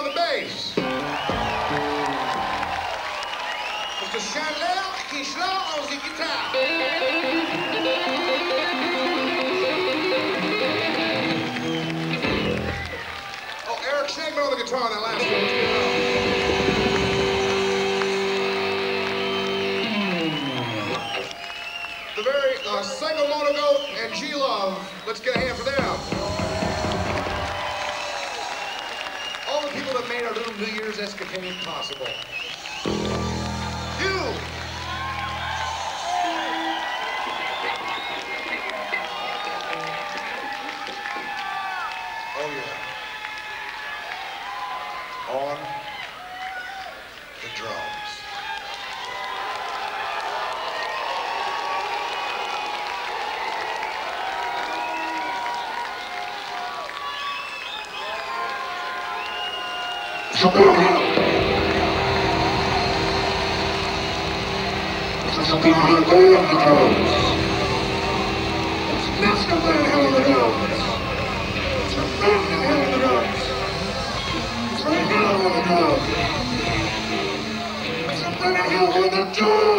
on the bass. Mr. Chandler Kishla on the guitar. Oh, Eric Shagman on the guitar on that last one. The very single monogoat and G-Love. Let's get a hand for them. All the people that made our little New Year's escapade possible. You! Oh yeah. On the drums. Something like all of the drums. That's the man hell of the drums. It's the man hell of the drums. It's the man hell of the drums. It's the man hell of the drums.